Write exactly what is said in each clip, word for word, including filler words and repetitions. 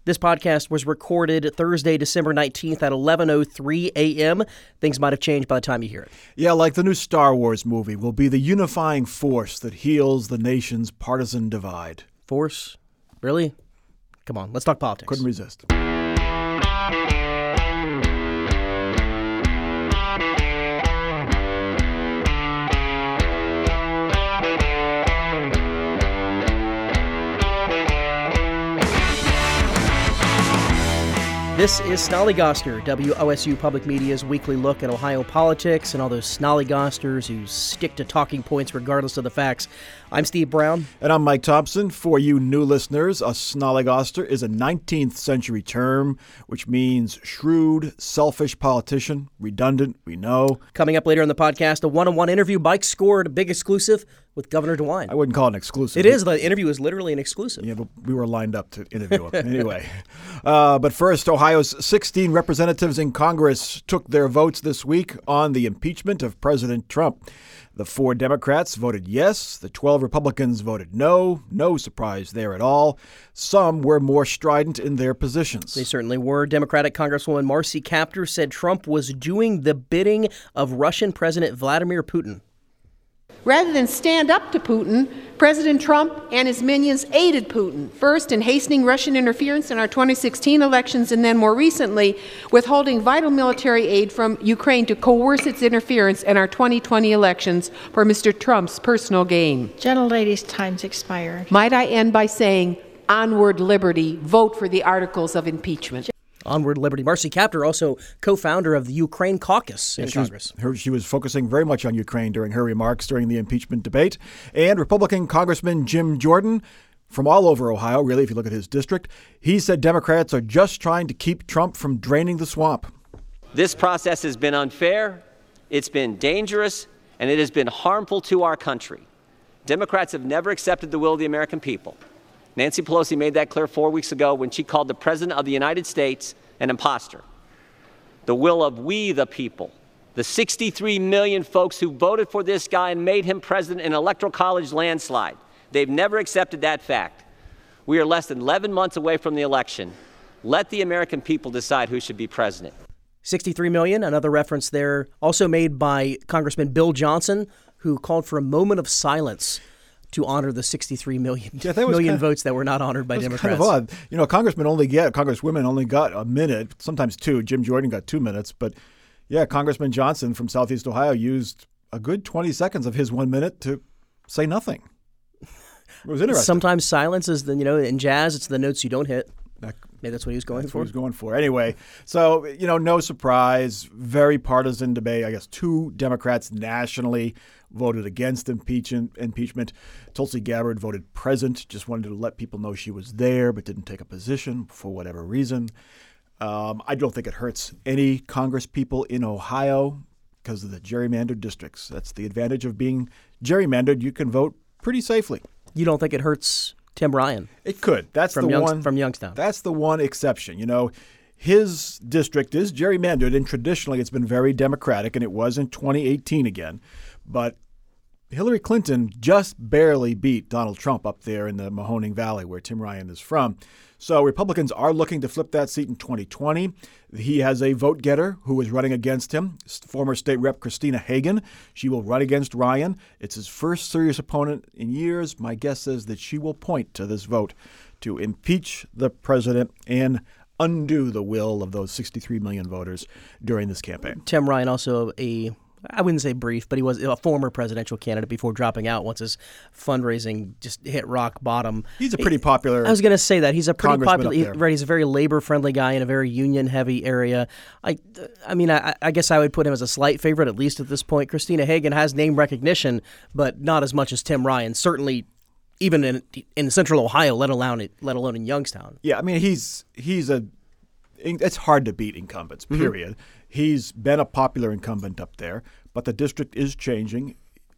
This podcast was recorded Thursday, December nineteenth at eleven oh three a.m. Things might have changed by the time you hear it. Yeah, like the new Star Wars movie will be the unifying force that heals the nation's partisan divide. Force? Really? Come on, let's talk politics. Couldn't resist. This is Snollygoster, W O S U Public Media's weekly look at Ohio politics and all those snollygosters who stick to talking points regardless of the facts. I'm Steve Brown. And I'm Mike Thompson. For you new listeners, a snollygoster is a nineteenth century term, which means shrewd, selfish politician. Redundant, we know. Coming up later in the podcast, a one-on-one interview Mike scored, a big exclusive with Governor DeWine. I wouldn't call it an exclusive. It is. The interview is literally an exclusive. Yeah, but we were lined up to interview him. Anyway. Uh, but first, Ohio's sixteen representatives in Congress took their votes this week on the impeachment of President Trump. The four Democrats voted yes. The twelve Republicans voted no. No surprise there at all. Some were more strident in their positions. They certainly were. Democratic Congresswoman Marcy Kaptur said Trump was doing the bidding of Russian President Vladimir Putin. Rather than stand up to Putin, President Trump and his minions aided Putin, first in hastening Russian interference in our twenty sixteen elections, and then more recently withholding vital military aid from Ukraine to coerce its interference in our twenty twenty elections for Mister Trump's personal gain. Gentlelady's time's expired. Might I end by saying, onward liberty, vote for the articles of impeachment. Onward Liberty. Marcy Kaptur, also co-founder of the Ukraine Caucus in she Congress. Was, her, she was focusing very much on Ukraine during her remarks during the impeachment debate. And Republican Congressman Jim Jordan, from all over Ohio, really, if you look at his district, he said Democrats are just trying to keep Trump from draining the swamp. This process has been unfair, it's been dangerous, and it has been harmful to our country. Democrats have never accepted the will of the American people. Nancy Pelosi made that clear four weeks ago when she called the President of the United States an imposter. The will of we, the people, the sixty-three million folks who voted for this guy and made him president in an electoral college landslide. They've never accepted that fact. We are less than eleven months away from the election. Let the American people decide who should be president. sixty-three million, another reference there, also made by Congressman Bill Johnson, who called for a moment of silence to honor the sixty-three million, yeah, million kind of, votes that were not honored by that Democrats. Kind of odd. You know, congressmen only get, congresswomen only got a minute, sometimes two. Jim Jordan got two minutes. But, yeah, Congressman Johnson from Southeast Ohio used a good twenty seconds of his one minute to say nothing. It was interesting. Sometimes silence is, the, you know, in jazz, it's the notes you don't hit. That, Maybe that's what he was going that's for. What he was going for. Anyway, so, you know, no surprise, very partisan debate. I guess two Democrats nationally voted against impeachment. impeachment. Tulsi Gabbard voted present, just wanted to let people know she was there, but didn't take a position for whatever reason. Um, I don't think it hurts any Congress people in Ohio because of the gerrymandered districts. That's the advantage of being gerrymandered. You can vote pretty safely. You don't think it hurts Tim Ryan? It could. That's from the Youngs- one from Youngstown. That's the one exception. You know, his district is gerrymandered, and traditionally it's been very Democratic, and it was in twenty eighteen again. But Hillary Clinton just barely beat Donald Trump up there in the Mahoning Valley, where Tim Ryan is from. So Republicans are looking to flip that seat in twenty twenty. He has a vote getter who is running against him, former state rep Christina Hagan. She will run against Ryan. It's his first serious opponent in years. My guess is that she will point to this vote to impeach the president and undo the will of those sixty-three million voters during this campaign. Tim Ryan, also a I wouldn't say brief, but he was a former presidential candidate before dropping out once his fundraising just hit rock bottom. He's a pretty popular I was going to say that. He's a pretty popular, he, there. right, he's a very labor-friendly guy in a very union-heavy area. I I mean, I, I guess I would put him as a slight favorite, at least at this point. Christina Hagan has name recognition, but not as much as Tim Ryan, certainly even in in central Ohio, let alone, let alone in Youngstown. Yeah, I mean, he's he's a it's hard to beat incumbents, period. Mm-hmm. He's been a popular incumbent up there, but the district is changing.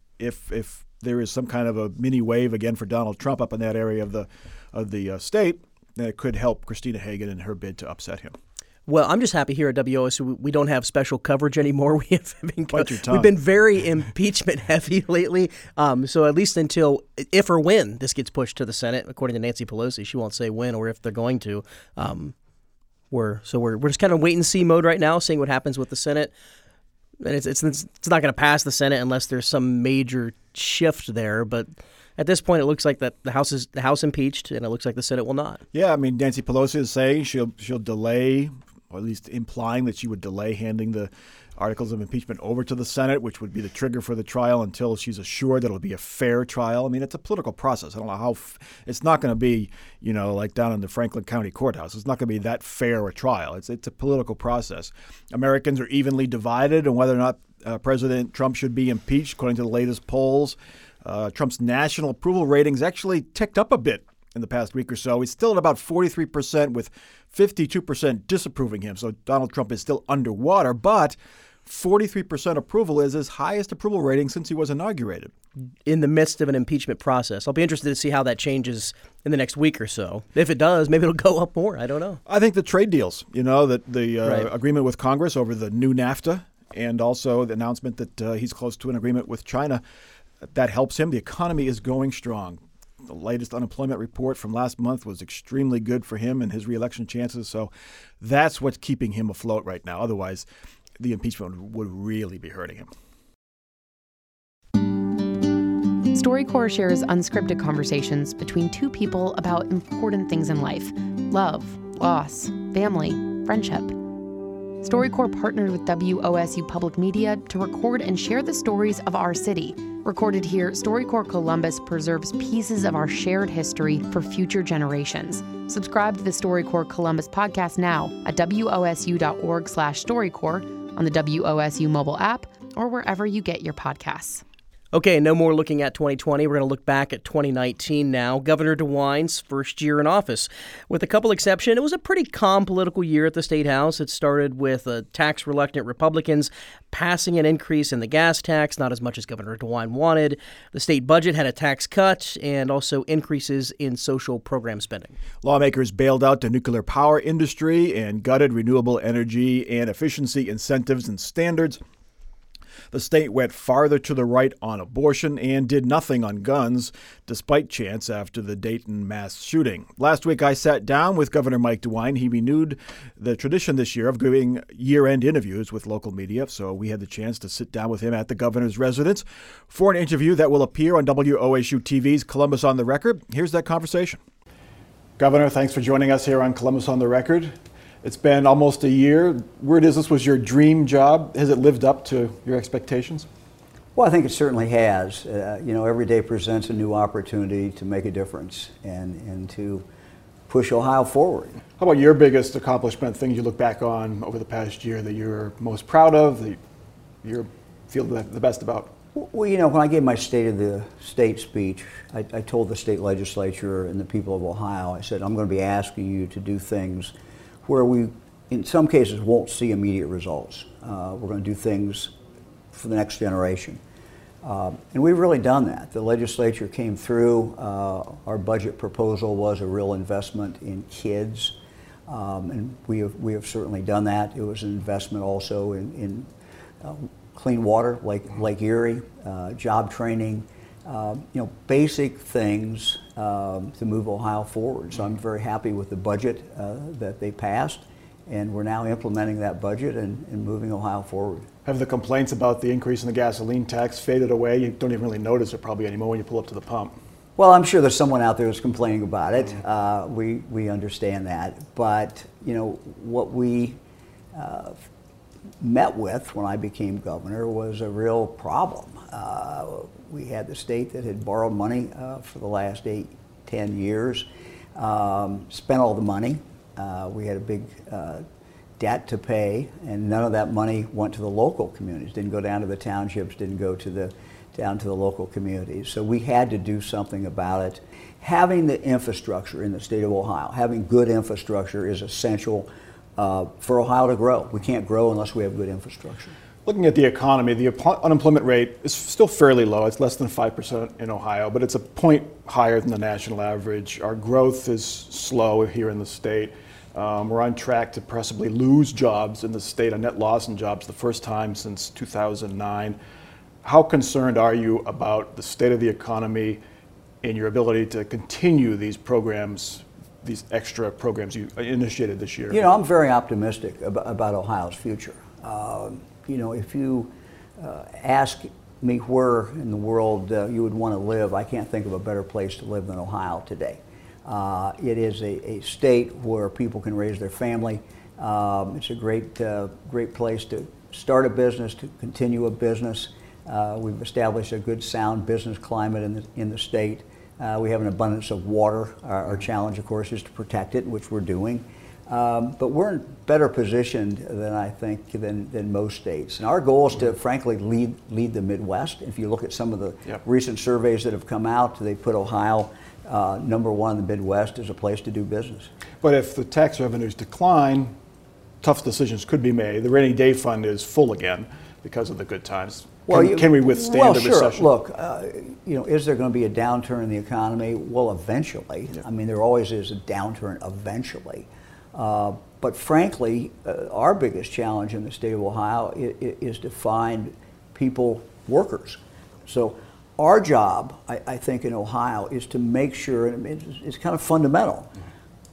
If if there is some kind of a mini wave again for Donald Trump up in that area of the of the uh, state, then it could help Christina Hagan in her bid to upset him. Well, I'm just happy here at W O S U we don't have special coverage anymore. We have been, Bite your tongue. we've been very impeachment heavy lately. Um, so at least until, if or when this gets pushed to the Senate, according to Nancy Pelosi, she won't say when or if they're going to. Um, we're so we're we're just kind of wait and see mode right now, seeing what happens with the Senate. And it's it's it's not going to pass the Senate unless there's some major shift there, but. At this point, it looks like that the House is the House impeached, and it looks like the Senate will not. Yeah, I mean, Nancy Pelosi is saying she'll she'll delay, or at least implying that she would delay handing the articles of impeachment over to the Senate, which would be the trigger for the trial until she's assured that it'll be a fair trial. I mean, it's a political process. I don't know how f- it's not going to be, you know, like down in the Franklin County Courthouse. It's not going to be that fair a trial. It's it's a political process. Americans are evenly divided on whether or not uh, President Trump should be impeached, according to the latest polls. Uh, Trump's national approval ratings actually ticked up a bit in the past week or so. He's still at about forty-three percent with fifty-two percent disapproving him. So Donald Trump is still underwater, but forty-three percent approval is his highest approval rating since he was inaugurated. In the midst of an impeachment process. I'll be interested to see how that changes in the next week or so. If it does, maybe it'll go up more. I don't know. I think the trade deals, you know, that the uh, Right. agreement with Congress over the new NAFTA and also the announcement that uh, he's close to an agreement with China, that helps him. The economy is going strong. The latest unemployment report from last month was extremely good for him and his reelection chances. So that's what's keeping him afloat right now. Otherwise, the impeachment would really be hurting him. StoryCorps shares unscripted conversations between two people about important things in life: love, loss, family, friendship. StoryCorps partnered with W O S U Public Media to record and share the stories of our city. Recorded here, StoryCorps Columbus preserves pieces of our shared history for future generations. Subscribe to the StoryCorps Columbus podcast now at wosu.org slash StoryCorps, on the W O S U mobile app, or wherever you get your podcasts. Okay, no more looking at twenty twenty. We're going to look back at twenty nineteen now. Governor DeWine's first year in office. With a couple exceptions, it was a pretty calm political year at the State House. It started with uh, tax-reluctant Republicans passing an increase in the gas tax, not as much as Governor DeWine wanted. The state budget had a tax cut and also increases in social program spending. Lawmakers bailed out the nuclear power industry and gutted renewable energy and efficiency incentives and standards. The state went farther to the right on abortion and did nothing on guns, despite chants after the Dayton mass shooting. Last week, I sat down with Governor Mike DeWine. He renewed the tradition this year of giving year-end interviews with local media, so we had the chance to sit down with him at the governor's residence for an interview that will appear on W O S U T V's Columbus on the Record. Here's that conversation. Governor, thanks for joining us here on Columbus on the Record. It's been almost a year. Word is this was your dream job. Has it lived up to your expectations? Well, I think it certainly has. Uh, you know, every day presents a new opportunity to make a difference and, and to push Ohio forward. How about your biggest accomplishment, things you look back on over the past year that you're most proud of, that you feel the best about? Well, you know, when I gave my State of the State speech, I, I told the state legislature and the people of Ohio, I said, I'm going to be asking you to do things where we, in some cases, won't see immediate results. Uh, we're going to do things for the next generation. Uh, and we've really done that. The legislature came through. Uh, our budget proposal was a real investment in kids. Um, and we have, we have certainly done that. It was an investment also in, in uh, clean water, like Lake Erie, uh, job training, uh, you know, basic things um, to move Ohio forward. So I'm very happy with the budget uh, that they passed, and we're now implementing that budget and, and moving Ohio forward. Have the complaints about the increase in the gasoline tax faded away? You don't even really notice it probably anymore when you pull up to the pump. Well, I'm sure there's someone out there who's complaining about it. Uh, we, we understand that. But, you know, what we uh, met with when I became governor was a real problem. Uh, we had the state that had borrowed money uh, for the last eight, ten years, um, spent all the money. Uh, we had a big uh, debt to pay, and none of that money went to the local communities, didn't go down to the townships, didn't go to the down to the local communities. So we had to do something about it. Having the infrastructure in the state of Ohio, having good infrastructure is essential uh, for Ohio to grow. We can't grow unless we have good infrastructure. Looking at the economy, the unemployment rate is still fairly low. It's less than five percent in Ohio, but it's a point higher than the national average. Our growth is slow here in the state. Um, we're on track to possibly lose jobs in the state, a net loss in jobs, the first time since two thousand nine. How concerned are you about the state of the economy and your ability to continue these programs, these extra programs you initiated this year? You know, I'm very optimistic about, about Ohio's future. Uh, you know, if you uh, ask me where in the world uh, you would want to live, I can't think of a better place to live than Ohio today. Uh, it is a, a state where people can raise their family. Um, it's a great, uh, great place to start a business, to continue a business. Uh, we've established a good, sound business climate in the, in the state. Uh, we have an abundance of water. Our, our challenge, of course, is to protect it, which we're doing. Um, but we're in better positioned than I think than, than most states. And our goal is to, frankly, lead lead the Midwest. If you look at some of the yep. recent surveys that have come out, they put Ohio uh, number one in the Midwest as a place to do business. But if the tax revenues decline, tough decisions could be made. The rainy day fund is full again because of the good times. Well, can, you, can we withstand well, the sure. recession? Look, uh, you know, is there going to be a downturn in the economy? Well, eventually. Yeah. I mean, there always is a downturn eventually. Uh, but frankly, uh, our biggest challenge in the state of Ohio is, is to find people, workers. So our job, I, I think, in Ohio is to make sure, and it's, it's kind of fundamental, mm-hmm.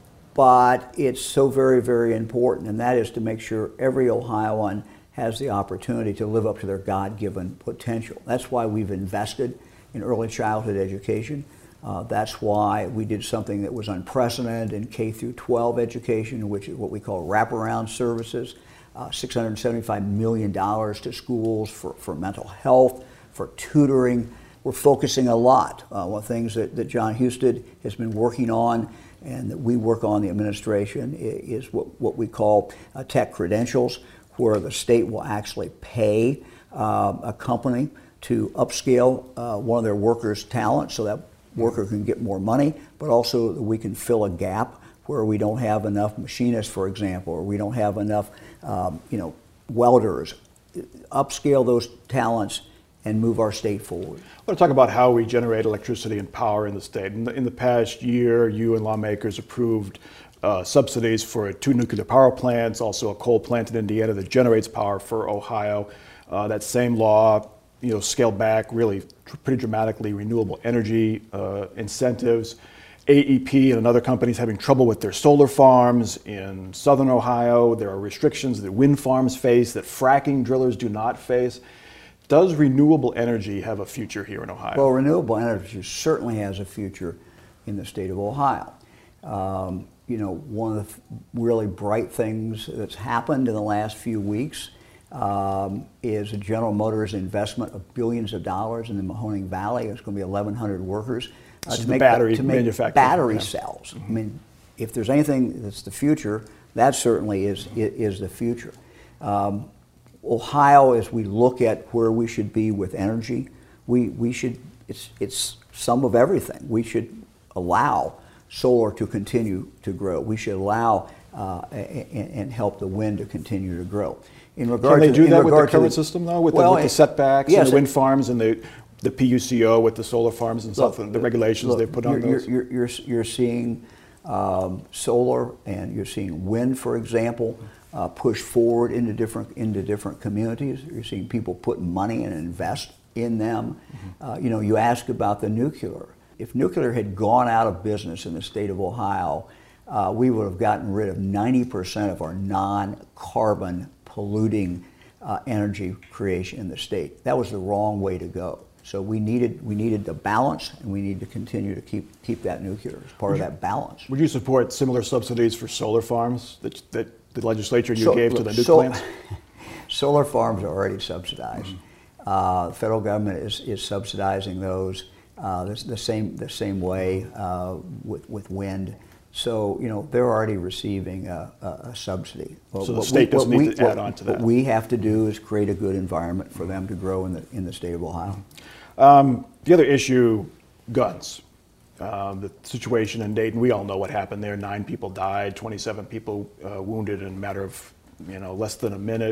but it's so very, very important, and that is to make sure every Ohioan has the opportunity to live up to their God-given potential. That's why we've invested in early childhood education. Uh, that's why we did something that was unprecedented in K through twelve education, which is what we call wraparound services, uh, six hundred seventy-five million dollars to schools for, for mental health, for tutoring. We're focusing a lot on uh, one of the things that, that John Husted has been working on and that we work on, the administration, is what, what we call uh, tech credentials, where the state will actually pay uh, a company to upscale uh, one of their workers' talent so that worker can get more money, but also that we can fill a gap where we don't have enough machinists, for example, or we don't have enough um, you know, welders. Upscale those talents and move our state forward. I want to talk about how we generate electricity and power in the state. In the, in the past year, you and lawmakers approved Uh, subsidies for two nuclear power plants, also a coal plant in Indiana that generates power for Ohio. Uh, that same law, you know, scaled back really tr- pretty dramatically renewable energy uh, incentives. A E P and other companies having trouble with their solar farms in southern Ohio. There are restrictions that wind farms face that fracking drillers do not face. Does renewable energy have a future here in Ohio? Well, renewable energy certainly has a future in the state of Ohio. Um, You know, one of the really bright things that's happened in the last few weeks um, is a General Motors investment of billions of dollars in the Mahoning Valley. It's going to be eleven hundred workers uh, to, make, battery to make manufacturing. battery Yeah. cells. I mean, if there's anything that's the future, that certainly is is the future. Um, Ohio, as we look at where we should be with energy, we we should it's it's some of everything. We should allow solar to continue to grow. We should allow uh, and, and help the wind to continue to grow. In regard Can they to, do that with the regard current to the, system, though, with, well, the, with the setbacks yes, and the wind farms and the the P U C O with the solar farms and look, stuff, the regulations look, they've put on you're, those? You're, you're, you're seeing um, solar and you're seeing wind, for example, uh, push forward into different into different communities. You're seeing people put money and invest in them. Mm-hmm. Uh, you know, you ask about the nuclear. If nuclear had gone out of business in the state of Ohio, uh, we would have gotten rid of ninety percent of our non-carbon polluting uh, energy creation in the state. That was the wrong way to go. So we needed we needed the balance, and we need to continue to keep keep that nuclear as part Would of you, that balance. Would you support similar subsidies for solar farms that, that the legislature you So- gave to look, the nuke so- plants? Solar farms are already subsidized. Mm-hmm. Uh, the federal government is, is subsidizing those uh, the, the same the same way uh, with with wind. So you know they're already receiving a, a, a subsidy. So the state doesn't need to add on to that. What we have to do is create a good environment for them to grow in the in the state of Ohio. Um, the other issue, guns. Um, the situation in Dayton, we all know what happened there. Nine people died, twenty-seven people uh, wounded in a matter of you know less than a minute.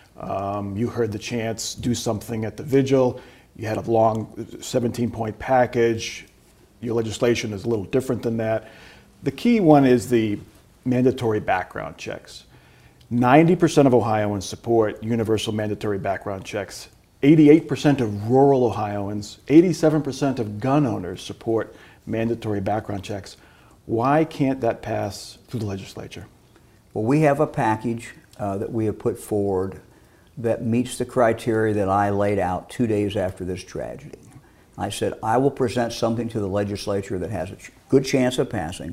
Um, you heard the chance, do something at the vigil. You had a long seventeen-point package. Your legislation is a little different than that. The key one is the mandatory background checks. ninety percent of Ohioans support universal mandatory background checks. eighty-eight percent of rural Ohioans, eighty-seven percent of gun owners support mandatory background checks. Why can't that pass through the legislature? Well, we have a package uh, that we have put forward that meets the criteria that I laid out two days after this tragedy. I said, I will present something to the legislature that has a ch- good chance of passing,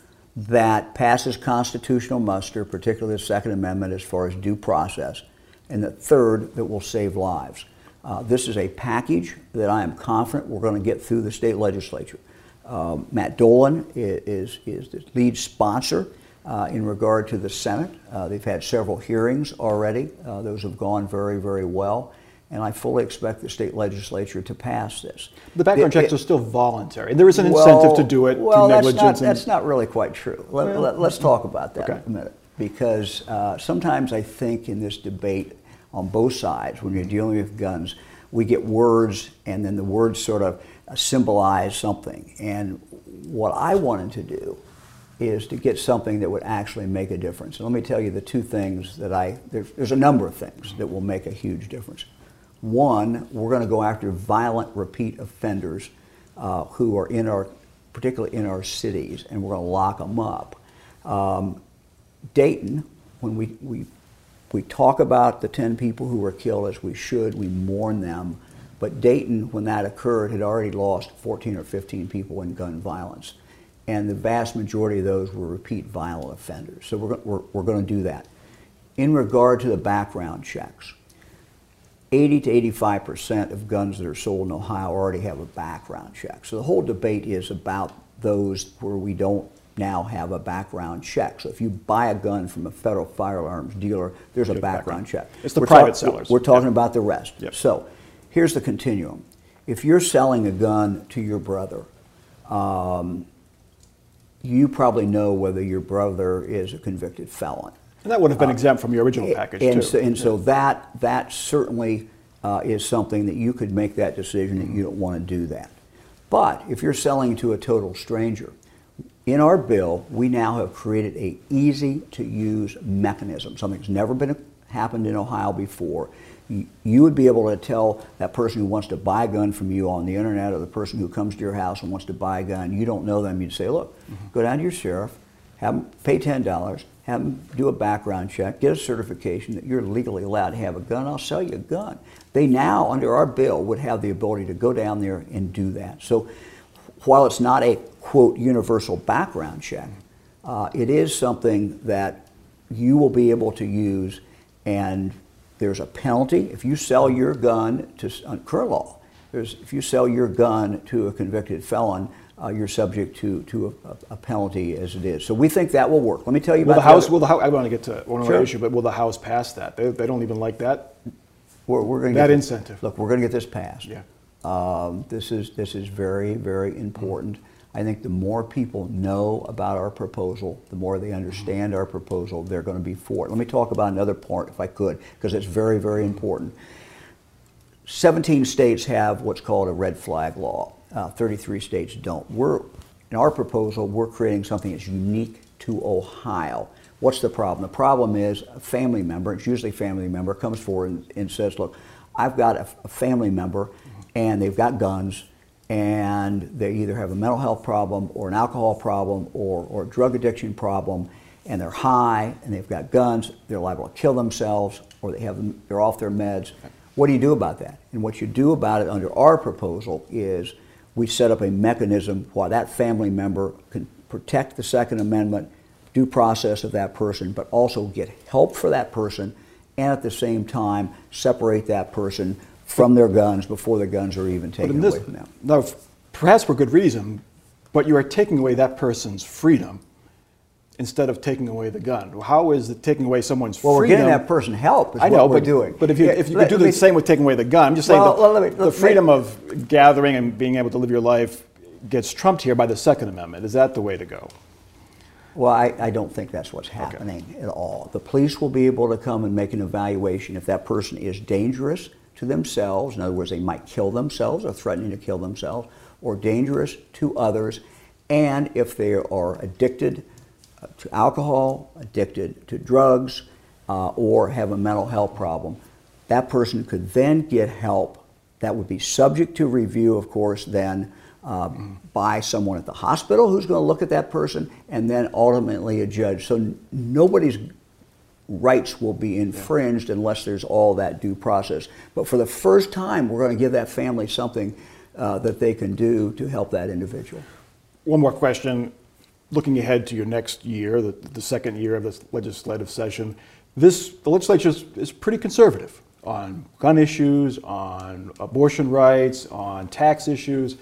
that passes constitutional muster, particularly the Second Amendment as far as due process, and the third, that will save lives. Uh, this is a package that I am confident we're going to get through the state legislature. Um, Matt Dolan is, is, is the lead sponsor uh, in regard to the Senate. Uh, they've had several hearings already. Uh, those have gone very, very well. And I fully expect the state legislature to pass this. The background It- checks it- are still voluntary. There is an well, incentive to do it well, through that's negligence. Not, that's not really quite true. Let, Well, let, let's talk about that okay. a minute. Because uh, sometimes I think in this debate on both sides, when you're dealing with guns, we get words and then the words sort of symbolize something. And what I wanted to do is to get something that would actually make a difference. And let me tell you the two things that I, there's, there's a number of things that will make a huge difference. One, we're going to go after violent repeat offenders uh, who are in our, particularly in our cities, and we're going to lock them up. Um, Dayton, when we, we, we talk about the ten people who were killed as we should, we mourn them, but Dayton, when that occurred, had already lost fourteen or fifteen people in gun violence. And the vast majority of those were repeat violent offenders. So we're, we're, we're going to do that. In regard to the background checks, eighty to eighty-five percent of guns that are sold in Ohio already have a background check. So the whole debate is about those where we don't now have a background check. So if you buy a gun from a federal firearms dealer, there's a Get background, background. check. It's the We're private talk- sellers. We're talking Yep. about the rest. Yep. So here's the continuum. If you're selling a gun to your brother, um, you probably know whether your brother is a convicted felon. And that would have been exempt from your original package, And too. so, and so that, that certainly uh, is something that you could make that decision that you don't want to do that. But if you're selling to a total stranger, in our bill, we now have created a easy-to-use mechanism, something that's never been happened in Ohio before. You, you would be able to tell that person who wants to buy a gun from you on the internet, or the person who comes to your house and wants to buy a gun, you don't know them, you'd say, look, mm-hmm. go down to your sheriff, have them pay ten dollars, have them do a background check, get a certification that you're legally allowed to have a gun, I'll sell you a gun. They now, under our bill, would have the ability to go down there and do that. So while it's not a, quote, universal background check, uh, it is something that you will be able to use, and there's a penalty. If you sell your gun to, on current law, there's, if you sell your gun to a convicted felon, uh, you're subject to, to a, a penalty as it is. So we think that will work. Let me tell you Will about the House, other- will the House, I want to get to one Sure. other issue, but will the House pass that? They, they don't even like that? We're, we're gonna That get, incentive. Look, we're going to get this passed. Yeah. Um, this is this is very, very important. I think the more people know about our proposal, the more they understand our proposal, they're going to be for it. Let me talk about another part, if I could, because it's very, very important. seventeen states have what's called a red flag law. Uh, thirty-three states don't. We're, in our proposal, we're creating something that's unique to Ohio. What's the problem? The problem is a family member, it's usually a family member, comes forward and, and says, look, I've got a, a family member and they've got guns, and they either have a mental health problem or an alcohol problem or, or a drug addiction problem, and they're high and they've got guns, they're liable to kill themselves, or they have them, they're off their meds. What do you do about that? And what you do about it under our proposal is we set up a mechanism while that family member can protect the Second Amendment due process of that person, but also get help for that person, and at the same time separate that person from their guns before their guns are even taken this, away from them. Now, perhaps for good reason, but you are taking away that person's freedom instead of taking away the gun. How is it taking away someone's Well, freedom? we're getting that person help is I know, what we're but, doing. But if you, Yeah, if you let- could do let the me- same with taking away the gun, I'm just saying Well, the, well, let me- the let- freedom of gathering and being able to live your life gets trumped here by the Second Amendment. Is that the way to go? Well, I, I don't think that's what's happening at all. The police will be able to come and make an evaluation if that person is dangerous to themselves, in other words, they might kill themselves or threatening to kill themselves, or dangerous to others, and if they are addicted to alcohol, addicted to drugs, uh, or have a mental health problem. That person could then get help that would be subject to review, of course, then uh, mm. by someone at the hospital who's going to look at that person, and then ultimately a judge. So n- nobody's rights will be infringed yeah. unless there's all that due process. But for the first time, we're going to give that family something uh, that they can do to help that individual. One more question. Looking ahead to your next year, the, the second year of this legislative session, this the legislature is, is pretty conservative on gun issues, on abortion rights, on tax issues.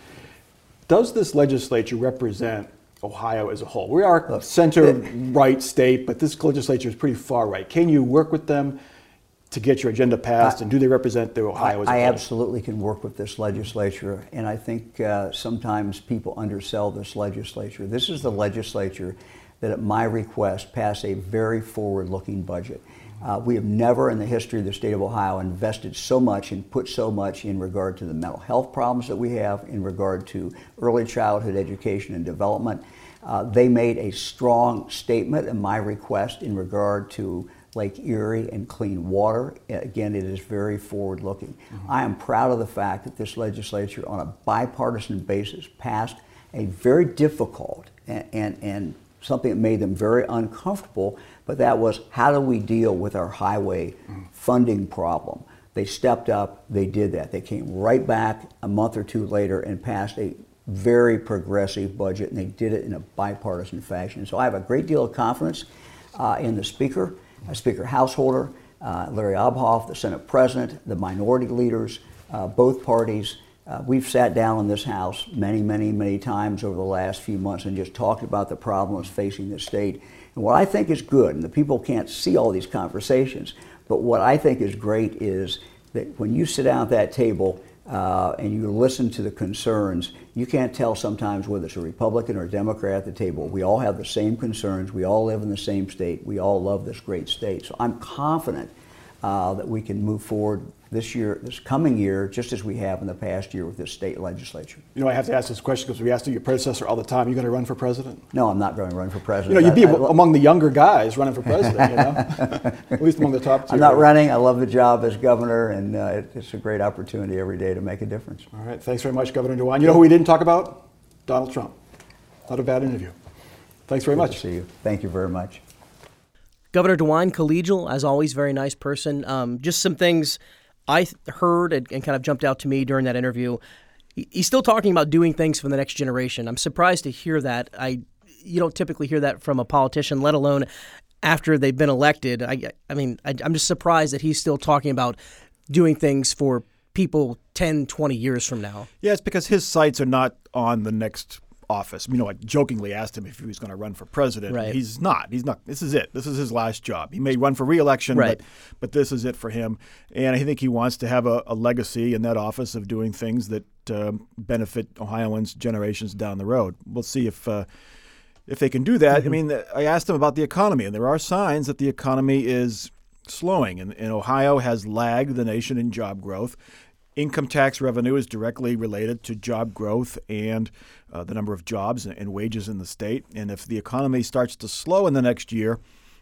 Does this legislature represent Ohio as a whole? We are a center-right state, but this legislature is pretty far-right. Can you work with them to get your agenda passed, I, and do they represent the Ohio I, as a I whole? absolutely can work with this legislature, and I think uh, sometimes people undersell this legislature. This is the legislature that, at my request, passed a very forward-looking budget. Uh, we have never in the history of the state of Ohio invested so much and put so much in regard to the mental health problems that we have, in regard to early childhood education and development. Uh, they made a strong statement in my request in regard to Lake Erie and clean water. Again, it is very forward-looking. Mm-hmm. I am proud of the fact that this legislature, on a bipartisan basis, passed a very difficult and, and, and something that made them very uncomfortable, but that was, how do we deal with our highway mm. funding problem? They stepped up, they did that. They came right back a month or two later and passed a very progressive budget, and they did it in a bipartisan fashion. So I have a great deal of confidence uh, in the Speaker, uh, Speaker Householder, uh, Larry Obhoff, the Senate President, the minority leaders, uh, both parties. Uh, we've sat down in this House many, many, many times over the last few months and just talked about the problems facing the state. And what I think is good, and the people can't see all these conversations, but what I think is great is that when you sit down at that table uh, and you listen to the concerns, you can't tell sometimes whether it's a Republican or a Democrat at the table. We all have the same concerns. We all live in the same state. We all love this great state. So I'm confident uh, that we can move forward this year, this coming year, just as we have in the past year with this state legislature. You know, I have to ask this question because we asked your predecessor all the time. You going to run for president? No, I'm not going to run for president. You know, you'd be I, I, among the younger guys running for president, you know? At least among the top two. I'm not running. I love the job as governor, and uh, it, it's a great opportunity every day to make a difference. All right. Thanks very much, Governor DeWine. You know who we didn't talk about? Donald Trump. Not a bad interview. Thanks very Good much. to see you. Thank you very much. Governor DeWine, collegial, as always, very nice person. Um, just some things I heard and, and kind of jumped out to me during that interview. He's still talking about doing things for the next generation. I'm surprised to hear that. I, you don't typically hear that from a politician, let alone after they've been elected. I, I mean, I, I'm just surprised that he's still talking about doing things for people ten, twenty years from now. Yeah, it's because his sights are not on the next office. You know, I jokingly asked him if he was going to run for president. Right. He's not. He's not. This is it. This is his last job. He may run for re-election, right. but, but this is it for him. And I think he wants to have a, a legacy in that office of doing things that um, benefit Ohioans generations down the road. We'll see if uh, if they can do that. Mm-hmm. I mean, I asked him about the economy, and there are signs that the economy is slowing, and, and Ohio has lagged the nation in job growth. Income tax revenue is directly related to job growth and uh, the number of jobs and, and wages in the state. And if the economy starts to slow in the next year,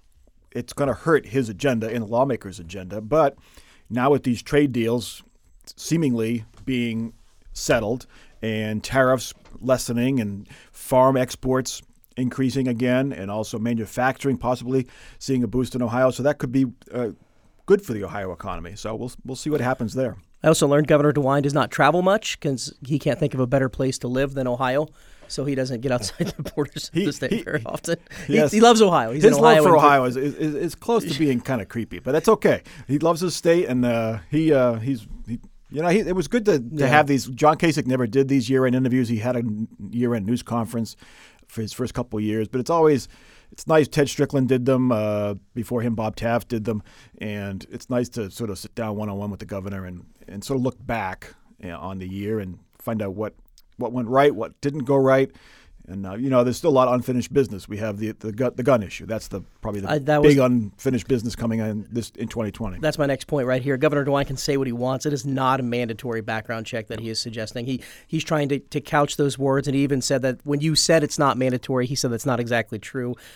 it's going to hurt his agenda and the lawmakers' agenda. But now with these trade deals seemingly being settled and tariffs lessening and farm exports increasing again, and also manufacturing possibly seeing a boost in Ohio, so that could be uh, good for the Ohio economy. So we'll we'll see what happens there. I also learned Governor DeWine does not travel much because he can't think of a better place to live than Ohio, so he doesn't get outside the borders of he, the state he, very often. Yes. He, he loves Ohio. He's his an Ohio love for Ohio is, is, is close to being kind of creepy, but that's okay. He loves his state, and uh, he uh, he's he, you know he, it was good to, to yeah. have these. John Kasich never did these year-end interviews. He had a year-end news conference for his first couple of years, but it's always. It's nice. Ted Strickland did them. Uh, before him, Bob Taft did them. And it's nice to sort of sit down one-on-one with the governor and, and sort of look back you know, on the year and find out what, what went right, what didn't go right. And, uh, you know, there's still a lot of unfinished business. We have the the, gun, the gun issue. That's the probably the uh, that big was, unfinished business coming in this in twenty twenty. That's my next point right here. Governor DeWine can say what he wants. It is not a mandatory background check that he is suggesting. He He's trying to, to couch those words, and he even said that when you said it's not mandatory, he said that's not exactly true.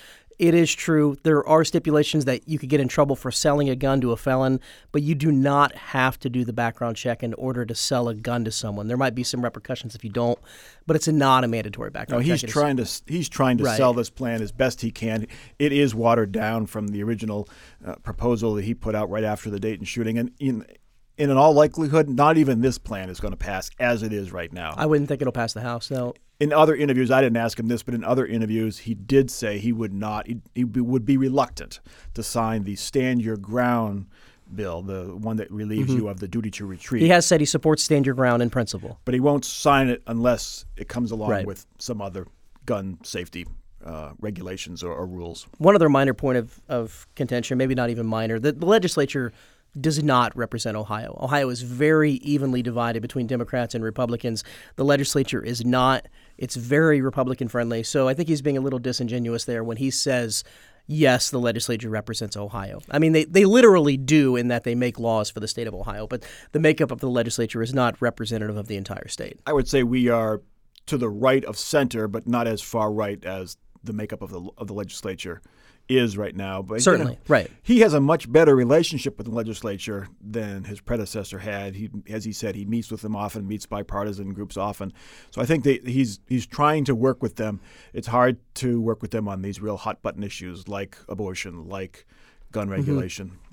it is true. There are stipulations that you could get in trouble for selling a gun to a felon, but you do not have to do the background check in order to sell a gun to someone. There might be some repercussions if you don't, but it's a not a mandatory No, background he's check. It is- trying to he's trying to Right. sell this plan as best he can. It is watered down from the original uh, proposal that he put out right after the Dayton shooting, and in in all likelihood, not even this plan is going to pass as it is right now. I wouldn't think it'll pass the House, no. In other interviews, I didn't ask him this, but in other interviews, he did say he would not, he, he be- would be reluctant to sign the Stand Your Ground bill, the one that relieves Mm-hmm. you of the duty to retreat. He has said he supports stand your ground in principle. But he won't sign it unless it comes along Right. with some other gun safety uh, regulations or, or rules. One other minor point of, of contention, maybe not even minor, the, the legislature does not represent Ohio. Ohio is very evenly divided between Democrats and Republicans. The legislature is not. It's very Republican friendly. So I think he's being a little disingenuous there when he says, yes, the legislature represents Ohio. I mean, they, they literally do in that they make laws for the state of Ohio, but the makeup of the legislature is not representative of the entire state. I would say we are to the right of center, but not as far right as the makeup of the of the legislature is right now. But Certainly, you know, right. He has a much better relationship with the legislature than his predecessor had. He, as he said, he meets with them often, meets bipartisan groups often. So I think that he's he's trying to work with them. It's hard to work with them on these real hot button issues like abortion, like gun regulation. Mm-hmm.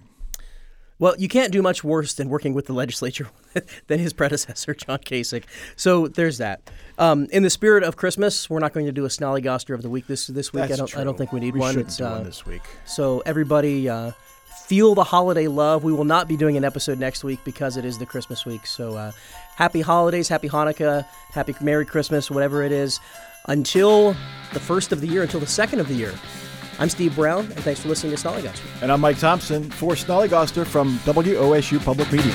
Well, you can't do much worse than working with the legislature than his predecessor, John Kasich. So there's that. Um, in the spirit of Christmas, we're not going to do a Snollygoster of the week this this week. That's I don't. true. I don't think we need we one. shouldn't It's, do uh, one this week. So everybody, uh, feel the holiday love. We will not be doing an episode next week because it is the Christmas week. So uh, happy holidays, happy Hanukkah, happy Merry Christmas, whatever it is. Until the first of the year, until the second of the year. I'm Steve Brown, and thanks for listening to Snollygoster. And I'm Mike Thompson for Snollygoster from W O S U Public Media.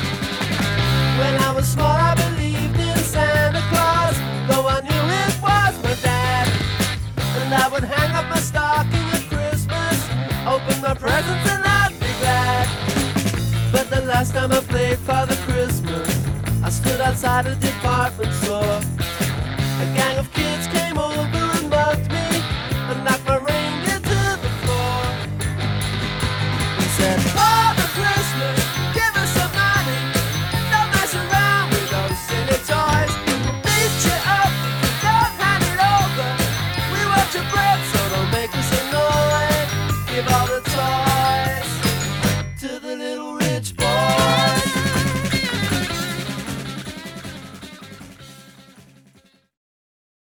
When I was small, I believed in Santa Claus, though I knew it was my dad. And I would hang up my stocking at Christmas, open my presents, and I'd be glad. But the last time I played Father Christmas, I stood outside a department store. A gang of kids came over and mugged me and knocked my reindeer to the floor. He said, Father Christmas, give us some money. Don't mess around with those silly toys. We'll beat you up if you don't hand it over. We want your bread, so don't make us annoy. Give all the toys.